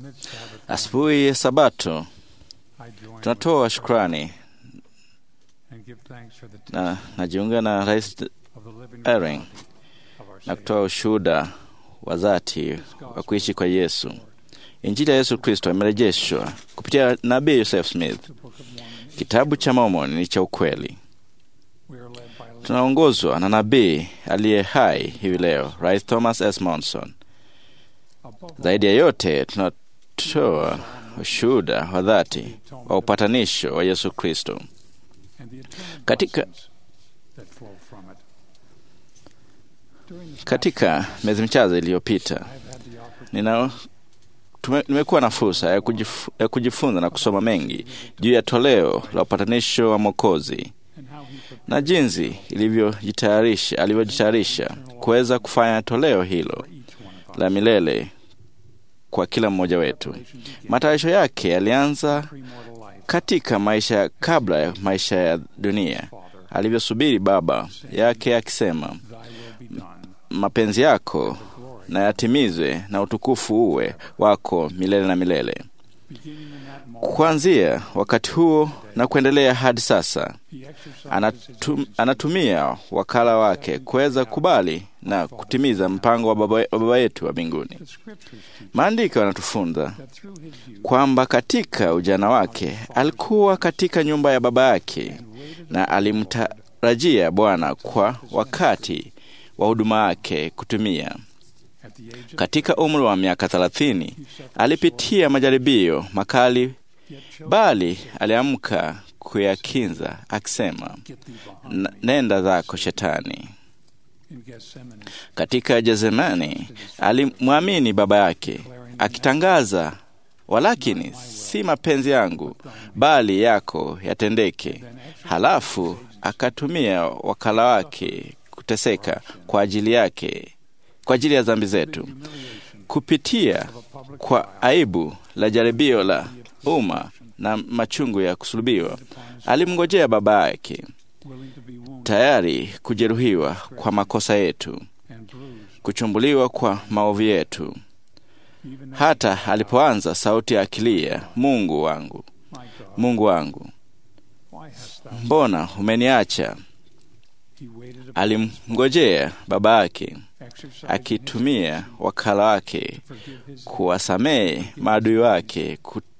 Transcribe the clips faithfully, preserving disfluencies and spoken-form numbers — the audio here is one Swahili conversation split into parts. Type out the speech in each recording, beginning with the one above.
Asubuhi ya Sabato tunatoa shukrani na najiunga na Rais Ering na kutoa ushuhuda wa dhati wa kuishi kwa Yesu. Injili ya Yesu Kristo imerejeshwa kupitia nabii Joseph Smith. Kitabu cha Mormoni ni cha ukweli. Tunaongozwa na nabii aliye hai hivi leo, Rais Thomas S. Monson. Zaidi ya yote, tunatoa ushuhuda wa dhati wa upatanisho wa Yesu Kristo. Katika katika miezi michache iliyopita, nina nimekuwa na fursa ya, kujif, ya kujifunza na kusoma mengi juu ya toleo la upatanisho wa Mwokozi na jinsi ilivyojitayarisha alivyojitayarisha kuweza kufanya toleo hilo la milele kwa kila mmoja wetu. Matayarisho yake yalianza katika maisha kabla ya maisha ya dunia, alivyosubiri Baba yake akisema, mapenzi yako na yatimizwe na utukufu uwe wako milele na milele. Kuanzia wakati huo na kuendelea hadi sasa, anatum, anatumia wakala wake kuweza kubali na kutimiza mpango wa Baba, wa Baba yetu wa mbinguni. Maandiko yanatufunza kwamba katika ujana wake alikuwa katika nyumba ya baba yake na alimtarajia Bwana kwa wakati wa huduma yake kutumia. Katika umri wa miaka thelathini alipitia majaribio makali, bali aliamka kuyakinza akisema, nenda zako Shetani. Katika Gethsemane alimwamini baba yake akitangaza, walakini si mapenzi yangu bali yako yatendeke. Halafu akatumia wakala wake kuteseka kwa ajili yake, kwa ajili ya dhambi zetu. Kupitia kwa aibu la jaribio la umma na machungu ya kusulubiwa, alimngojea baba yake, tayari kujeruhiwa kwa makosa yetu, kuchumbuliwa kwa maovu yetu. Hata alipoanza sauti akilia, Mungu wangu, Mungu wangu, mbona umeniacha? Alimngojea baba yake, akitumia wakala wake kuwasamehe maadui wake,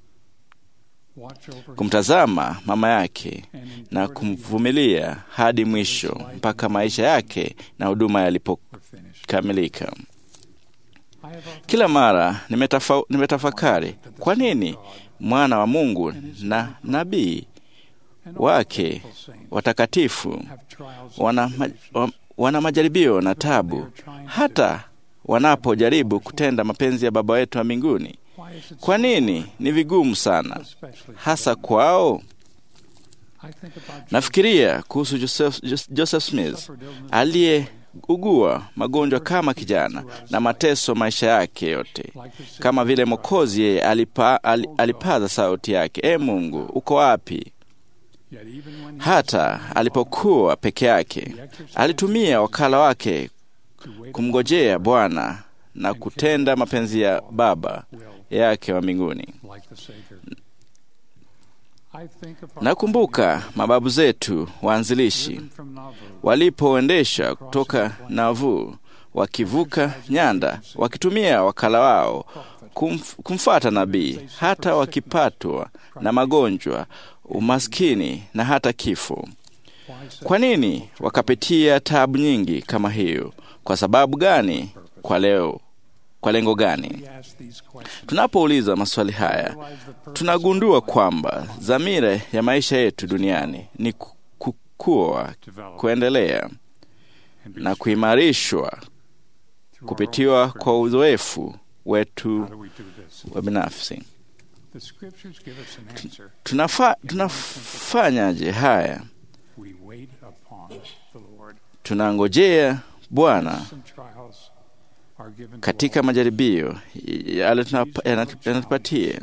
kumtazama mama yake na kumvumilia hadi mwisho mpaka maisha yake na huduma yalipokamilika. Kila mara nimetafa, nimetafakari kwa nini mwana wa Mungu na nabii wake watakatifu wana, wana majaribio na tabu hata wanapojaribu kutenda mapenzi ya Baba wetu wa mbinguni. Kwa nini ni vigumu sana hasa kwao? Nafikiria kuhusu Joseph, Joseph Smith aliyeugua magonjwa kama kijana na mateso maisha yake yote. Kama vile Mwokozi, yeye alipa, alipaza sauti yake, e Mungu, uko wapi? Hata alipokuwa peke yake, alitumia wakala wake kumngojea Bwana na kutenda mapenzi ya Baba yake wa mbinguni. Nakumbuka mababu zetu waanzilishi walipoendesha kutoka Nauvoo, wakivuka nyanda, wakitumia wakala wao kumf, kumfata nabii, hata wakipatwa na magonjwa, umaskini na hata kifo. Kwa nini wakapitia taabu nyingi kama hiyo? Kwa sababu gani? Kwa leo, kwa lengo gani? Tunapouliza maswali haya, tunagundua kwamba dhamira ya maisha yetu duniani ni kukua, kuendelea na kuimarishwa kupitiwa kwa uzoefu wetu wa binafsi. Tunafa, tunafanyaje haya? Tunangojea Bwana katika majaribio yanatupatia,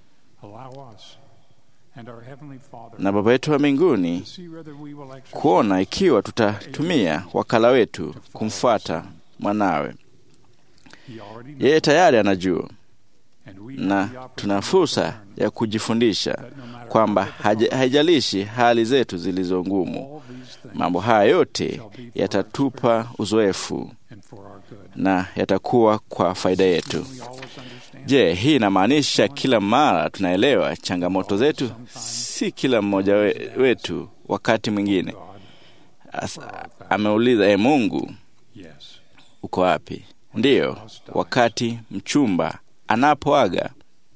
na Baba yetu wa mbinguni kuona ikiwa tutatumia wakala wetu kumfuata mwanawe. Yeye tayari anajua, na tuna fursa ya kujifundisha kwamba haijalishi hali zetu zilizo ngumu, mambo haya yote yatatupa uzoefu na yatakuwa kwa faida yetu. Je, hii inamaanisha kila mara tunaelewa changamoto zetu? Si kila mmoja wetu. Wakati mwingine ameuliza, e Mungu, uko wapi? Ndiyo, wakati mchumba anapoaga.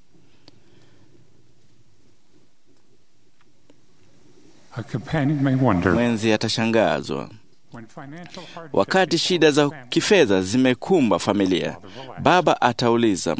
Mwenzi atashangazwa. Wakati shida za kifedha zimekumba familia, baba atauliza.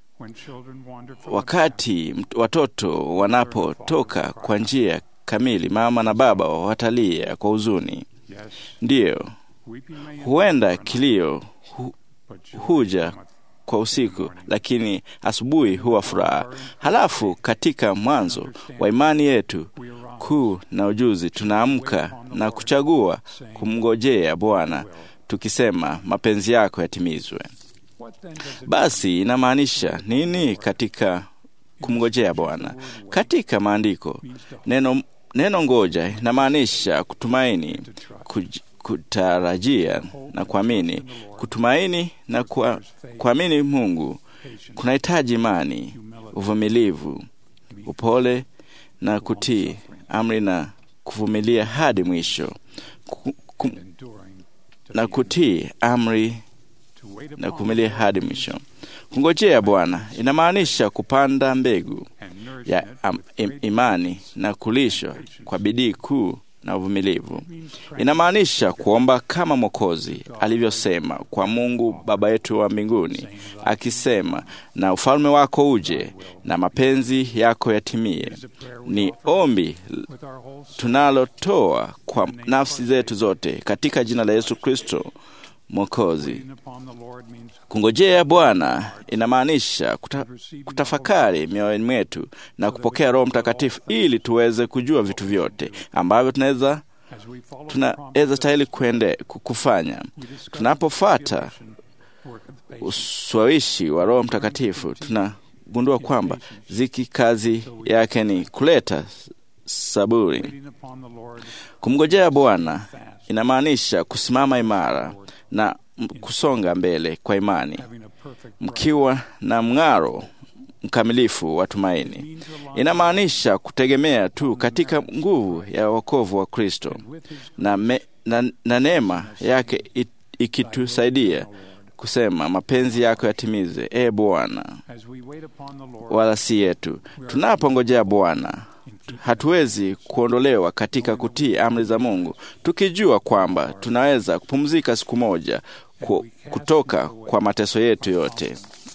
Wakati watoto wanapotoka kwa njia kamili, mama na baba watalia kwa huzuni. Ndiyo, huenda kilio hu, huja kwa usiku, lakini asubuhi huwa furaha. Halafu katika mwanzo wa imani yetu kuu na ujuzi, tunaamka na kuchagua kumngojea Bwana tukisema, mapenzi yako yatimizwe. Basi inamaanisha nini katika kumngojea Bwana? Katika maandiko, neno neno ngoja inamaanisha kutumaini, kuj, kutarajia na kuamini. Kutumaini na kwa, kuamini Mungu kunahitaji imani, uvumilivu, upole na kutii amri na kuvumilia hadi mwisho. Ku, ku, na kutii amri na kuvumilia hadi mwisho. Kungojea Bwana inamaanisha kupanda mbegu ya im, imani na kulishwa kwa bidii kuu na uvumilivu. Inamaanisha kuomba kama Mwokozi alivyosema kwa Mungu Baba yetu wa mbinguni, akisema, na ufalme wako uje na mapenzi yako yatimie. Ni ombi tunalotoa kwa nafsi zetu zote katika jina la Yesu Kristo Mwokozi. Kungojea Bwana inamaanisha kuta, kutafakari mioyoni mwetu na kupokea Roho Mtakatifu ili tuweze kujua vitu vyote ambavyo tunaweza tunaweza stahili kuende kufanya. Tunapofuata ushawishi wa Roho Mtakatifu, tunagundua kwamba ziki kazi yake ni kuleta saburi. Kumngojea Bwana inamaanisha kusimama imara na kusonga mbele kwa imani, mkiwa na mng'aro mkamilifu wa tumaini. Inamaanisha kutegemea tu katika nguvu ya wokovu wa Kristo na, me, na, na neema yake it, ikitusaidia kusema, mapenzi yako yatimize, e Bwana, wala si yetu. Tunapongojea Bwana, hatuwezi kuondolewa katika kutii amri za Mungu, tukijua kwamba tunaweza kupumzika siku moja kutoka kwa mateso yetu yote.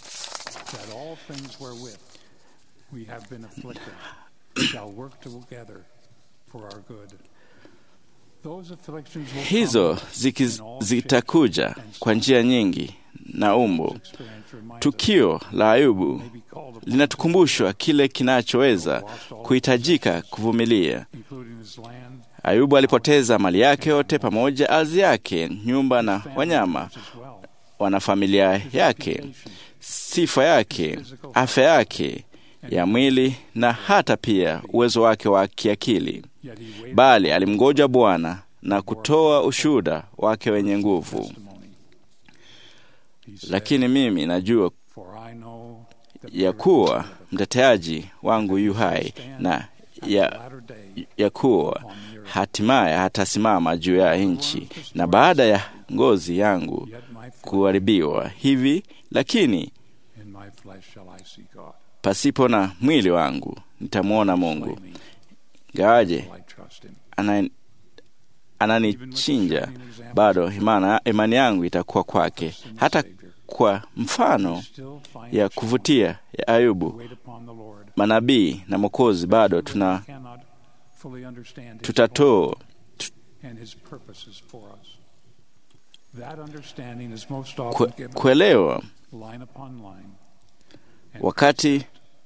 Hizo zitakuja kwa njia nyingi na umbo. Tukio la Ayubu linatukumbushwa kile kinachoweza kuhitajika kuvumilia. Ayubu alipoteza mali yake yote, pamoja ardhi yake, nyumba na wanyama, wana familia yake, sifa yake, afya yake ya mwili na hata pia uwezo wake wa kiakili. Bali alimngoja Bwana na kutoa ushuhuda wake wenye nguvu. Lakini mimi najua ya kuwa mteteaji wangu yu hai, na ya, ya kuwa hatimaye hatasimama juu ya nchi, na baada ya ngozi yangu kuharibiwa hivi, lakini pasipo na mwili wangu nitamwona Mungu. Gawaje ananichinja, bado imana, imani yangu itakuwa kwake. Hata kwa mfano ya kuvutia ya Ayubu, manabii na Mwokozi, bado tuna tutatoa Kue, kuelewa wakati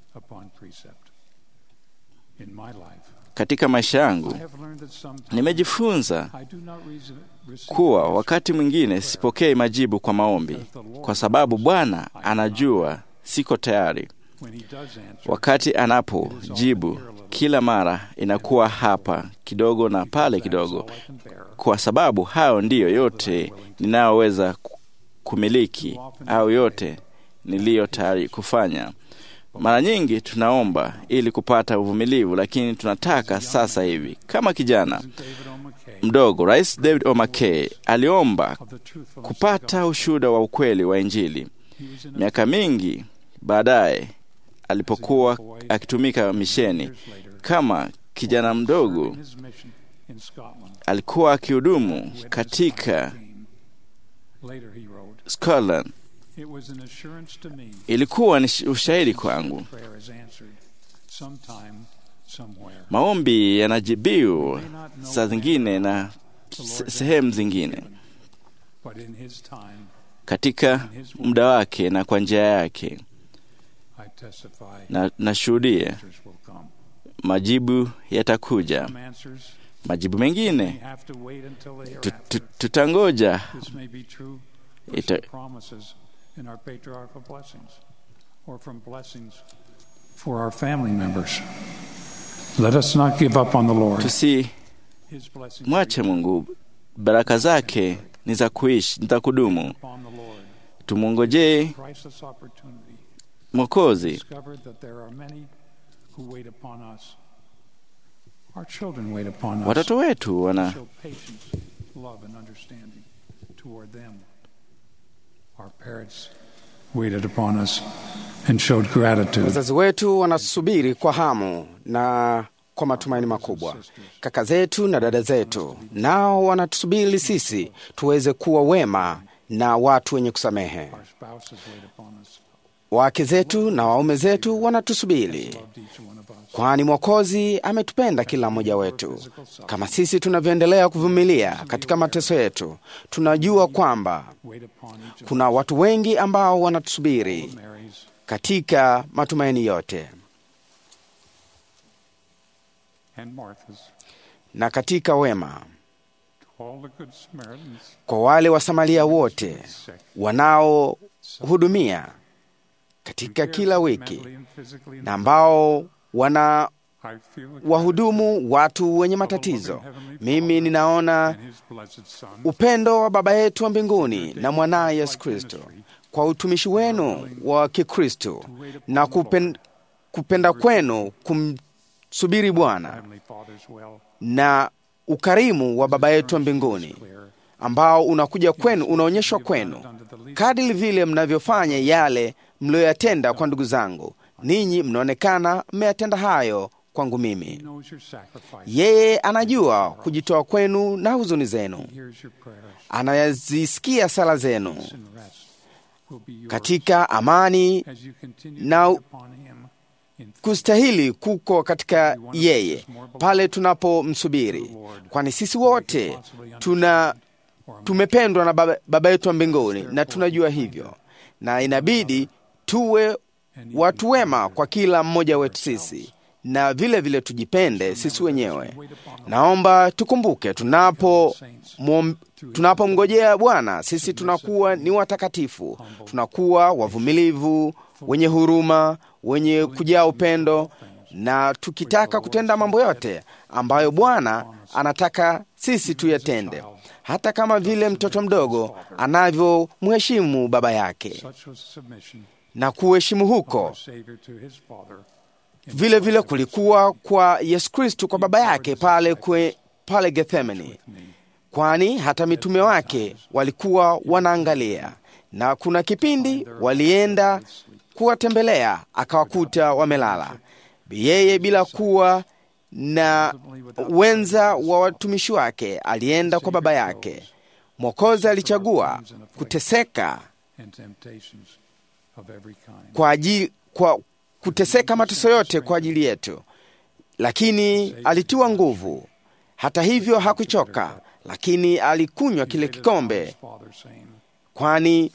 katika maisha yangu nimejifunza kuwa wakati mwingine sipokei majibu kwa maombi, kwa sababu Bwana anajua siko tayari. Wakati anapojibu, kila mara inakuwa hapa kidogo na pale kidogo, kwa sababu hayo ndiyo yote ninayoweza kumiliki au yote niliyo tayari kufanya. Mara nyingi tunaomba ili kupata uvumilivu, lakini tunataka sasa hivi. Kama kijana mdogo, Rais David O. McKay aliomba kupata ushuhuda wa ukweli wa Injili. Miaka mingi baadaye, alipokuwa akitumika misheni kama kijana mdogo, alikuwa akihudumu katika Scotland. Ilikuwa ni ushahidi kwangu. Maombi yanajibiwa saa zingine na sehemu zingine katika muda wake na kwa njia yake, na nashuhudia majibu yatakuja. Majibu mengine tutangoja. Ita in our patriarchal blessings or from blessings for our family members. Let us not give up on the Lord. Tusi mwache Mungu, baraka zake ni za kuishi, ni za kudumu. Tumongojee Mwokozi. Watoto wetu wana Our parents waited upon us and showed gratitude. Wazazi wetu wanasubiri kwa hamu na kwa matumaini makubwa. Kaka zetu na dada zetu nao wanatusubiri sisi tuweze kuwa wema na watu wenye kusamehe. Wake zetu na waume zetu wanatusubiri, kwani Mwokozi ametupenda kila mmoja wetu. Kama sisi tunavyoendelea kuvumilia katika mateso yetu, tunajua kwamba kuna watu wengi ambao wanatusubiri katika matumaini yote. Na katika wema, kwa wale Wasamaria wote wanaohudumia katika kila wiki na ambao wana wahudumu watu wenye matatizo, mimi ninaona upendo wa Baba yetu wa mbinguni na mwanaye Yesu Kristo kwa utumishi wenu wa Kikristo na kupen, kupenda kwenu kumsubiri Bwana na ukarimu wa Baba yetu wa mbinguni ambao unakuja kwenu, unaonyeshwa kwenu kadiri vile mnavyofanya yale mlioyatenda kwa ndugu zangu. Ninyi mnaonekana mmeyatenda hayo kwangu mimi. Yeye anajua kujitoa kwenu na huzuni zenu. Anayazisikia sala zenu. Katika amani na kustahili kuko katika yeye pale tunapomsubiri, kwani sisi wote tuna tumependwa na baba, baba yetu wa mbinguni, na tunajua hivyo, na inabidi tuwe watu wema kwa kila mmoja wetu sisi, na vile vile tujipende sisi wenyewe. Naomba tukumbuke tunapo tunapomngojea Bwana, sisi tunakuwa ni watakatifu, tunakuwa wavumilivu, wenye huruma, wenye kujaa upendo, na tukitaka kutenda mambo yote ambayo Bwana anataka sisi tuyatende, hata kama vile mtoto mdogo anavyomheshimu baba yake. Na kuheshimu huko vile vile kulikuwa kwa Yesu Kristo kwa baba yake pale kwe, pale Gethsemane, kwani hata mitume wake walikuwa wanaangalia, na kuna kipindi walienda kuwatembelea akawakuta wamelala. Yeye bila kuwa na wenza wa watumishi wake alienda kwa baba yake. Mwokozi alichagua kuteseka kwa ajili, kwa kuteseka mateso yote kwa ajili yetu, lakini alitiwa nguvu. Hata hivyo hakuchoka, lakini alikunywa kile kikombe, kwani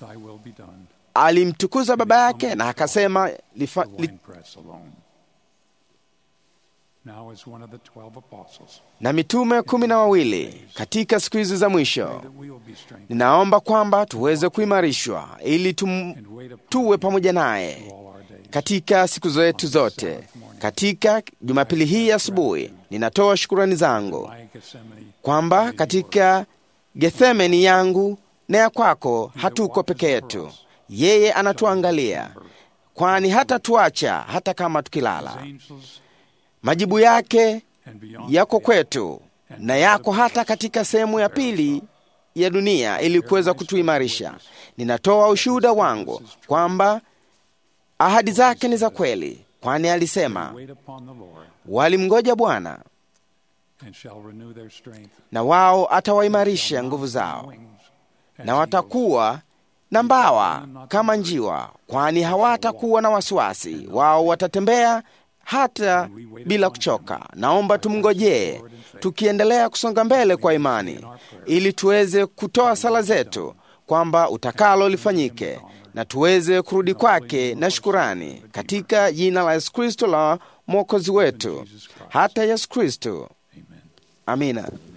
alimtukuza baba yake na akasema lifa, li, now as one of the twelve apostles. na mitume kumi na wawili katika siku hizi za mwisho. That we will be strengthened Ninaomba kwamba tuweze kuimarishwa ili tum, and wait upon tuwe pamoja naye all our days. katika siku zetu zote. Katika Jumapili hii asubuhi, ninatoa shukurani zangu My Gethsemane, kwamba katika Gethsemani yangu na ya kwako hatuko peke yetu. Yeye anatuangalia, kwani hata tuacha hata kama tukilala. angels Majibu yake and beyond yako kwetu na yako hata katika sehemu ya pili ya dunia ili kuweza kutuimarisha. Ninatoa ushuhuda wangu kwamba ahadi zake ni za kweli, kwani alisema wait upon the Lord walimngoja Bwana and shall renew their strength. na wao atawaimarisha nguvu zao, Wings as na watakuwa na mbawa kama njiwa, kwani hawatakuwa na wasiwasi. Wao watatembea hata bila kuchoka. Naomba tumngojee tukiendelea kusonga mbele kwa imani, ili tuweze kutoa sala zetu kwamba utakalo lifanyike na tuweze kurudi kwake na shukurani, katika jina la Yesu Kristo la Mwokozi wetu, hata Yesu Kristo. Amen. Amina.